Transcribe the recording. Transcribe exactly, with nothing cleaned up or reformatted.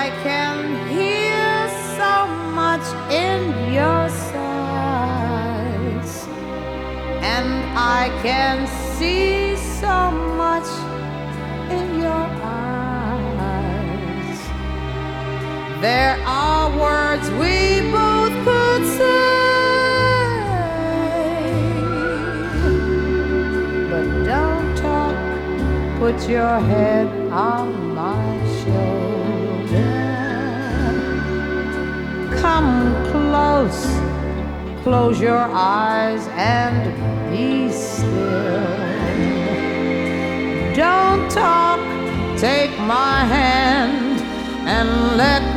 I can hear so much in your sighs, and I can see so much in your eyes. There are words we both could say, but don't talk. Put your head on my shoulder. Come close, close your eyes and be still. Don't talk, take my hand and let